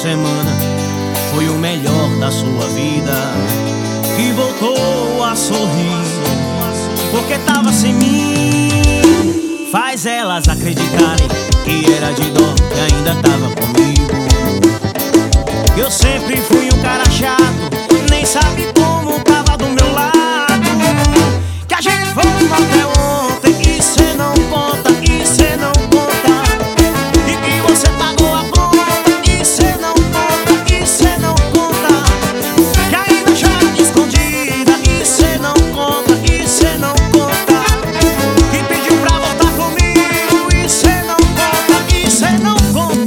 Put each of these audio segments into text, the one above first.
semana foi o melhor da sua vida, que voltou a sorrir porque tava sem mim. Faz elas acreditarem que era de dó, que ainda tava comigo. Eu sempre fui um cara chato, nem sabe como tava do meu lado. Que a gente foi até ontem e cê não conta, e cê não conta. E que você pagou a conta e cê não conta, e cê não conta. Que ainda joga escondida e cê não conta, e cê não conta. Que pediu pra voltar comigo e cê não conta, e cê não conta.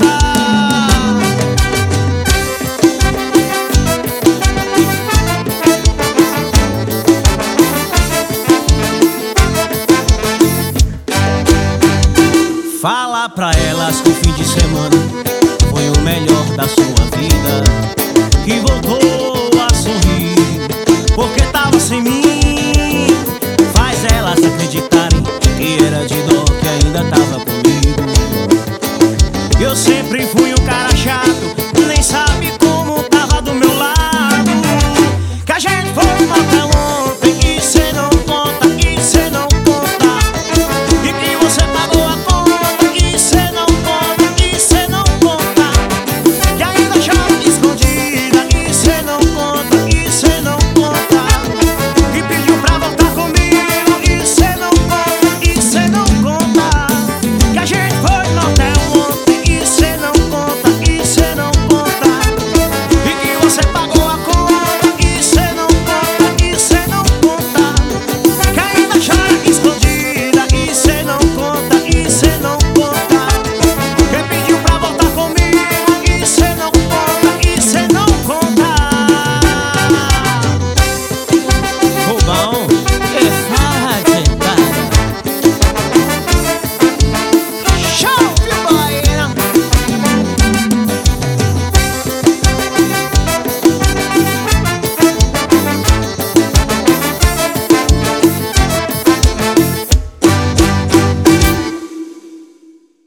Fala pra elas que o fim de semana foi o melhor da sua vida,